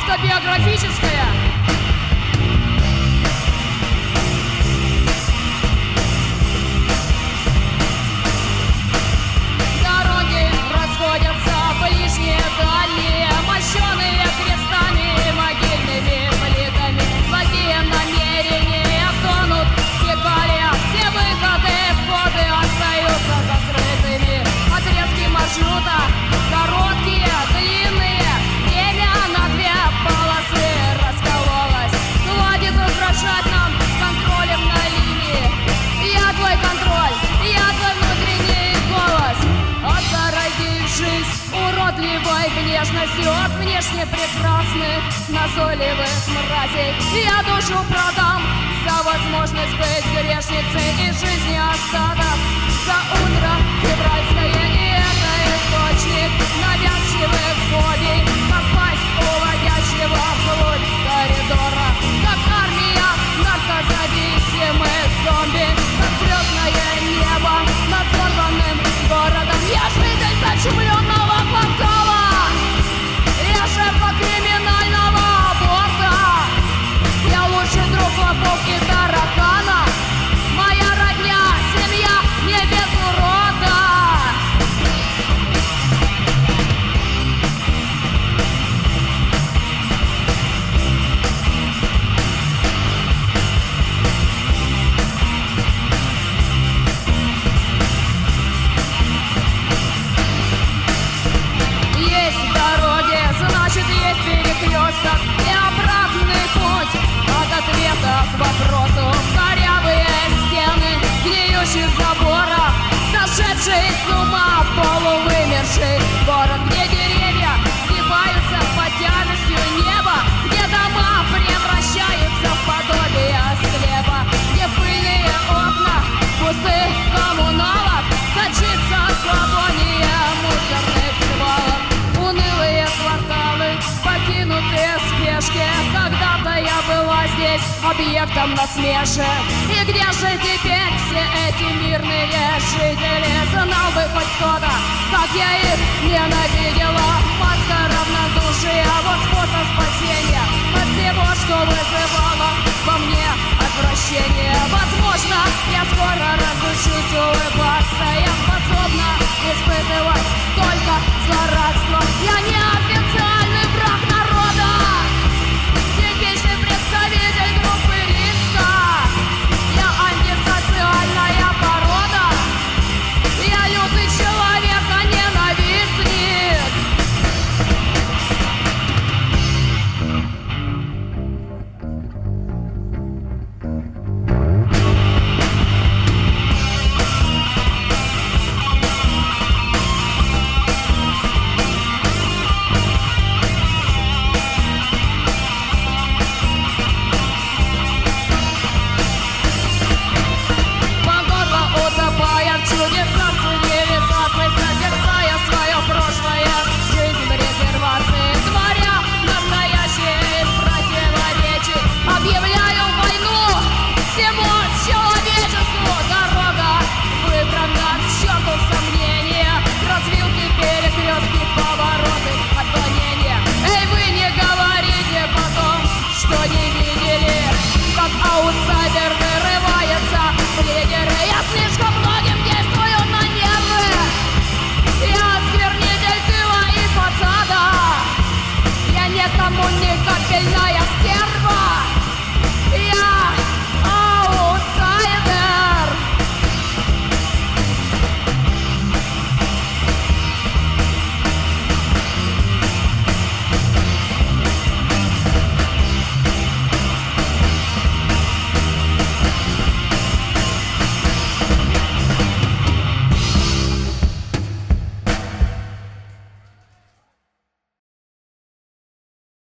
автобиографическая. Дороги расходятся ближние, дальние, мощеные крестами, могильными плитами. Благие намерения тонут в фекалиях, все выходы, входы остаются закрытыми. Отрезки маршрута короткие, длинные, время на две полосы раскололось. Хватит угрожать нам контролем на линии. Я твой контроль, я твой внутренний голос. Отдорогих жизнь уродливой внешностью, от внешне прекрасных назойливых мразей. Я душу продам за возможность быть грешницей и жизни остаток. За утро февральское, и это источник навязчивых фобий. Попасть уводящего вглубь коридора, как армия наркозависимых зомби, как звездное небо над взорванным городом. Я житель зачумленного квартала, я жертва криминального аборта. Я лучший друг лопух и таракана. Моя родня, семья не без урода. Есть дороги, значит есть перекресток и обратный путь от ответа к вопросу. Корявые стены гниющих заборов, сошедший с ума полувымерший город, где деревья сгибаются под тяжестью неба, где дома превращаются в подобие склепа, где пыльные окна пустых коммуналок сочится зловоние мусорных свалок. Унылые кварталы, покинутые в спешке. Когда-то я была здесь объектом насмешек. И где же теперь все эти мирные жители? Знал бы хоть кто-то, как я их ненавижу.